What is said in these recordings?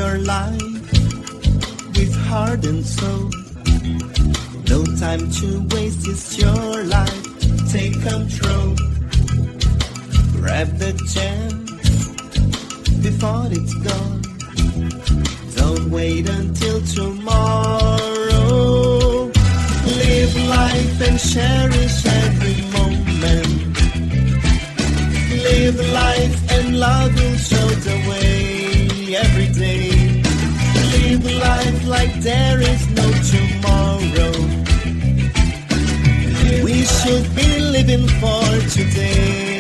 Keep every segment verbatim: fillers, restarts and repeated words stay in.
your life with heart and soul. No time to waste, it's your life. Take control. Grab the chance before it's gone. Don't wait until tomorrow. Live life and cherish every moment. Live life and love will show the way every day. Live life like there is no tomorrow. We should be living for today.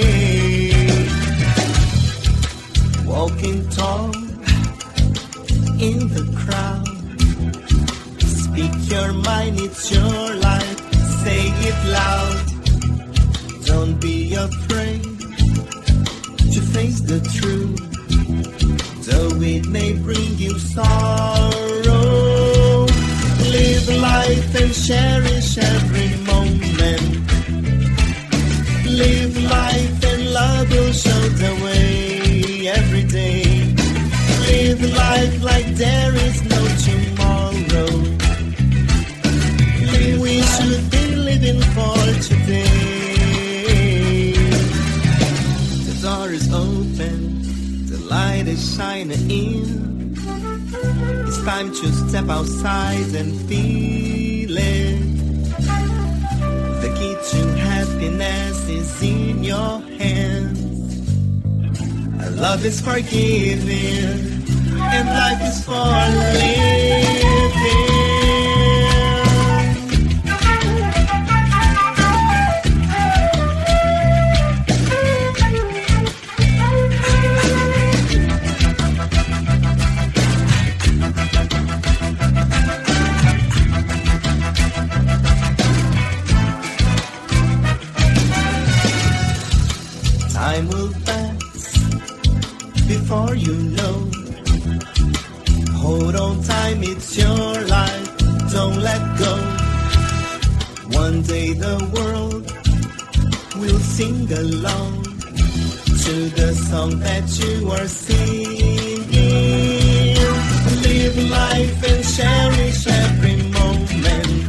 Walking tall in the crowd. Speak your mind, it's your life. Say it loud. Don't be afraid to face the truth, though it may bring you sorrow. Live life and cherish every moment. Live life and love will show the way every day. Live life like there is no tomorrow. We should be living for today. The door is open, the light is shining in. It's time to step outside and feel it. The key to happiness is in your hands. Love is forgiving, and life is for living. Time will pass before you know. Hold on time, it's your life, don't let go. One day the world will sing along to the song that you are singing. Live life and cherish every moment.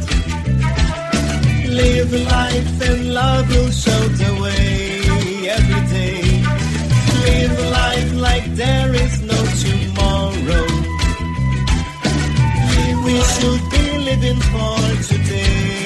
Live life and love will show the way every day. Live life like there is no tomorrow. We should be living for today.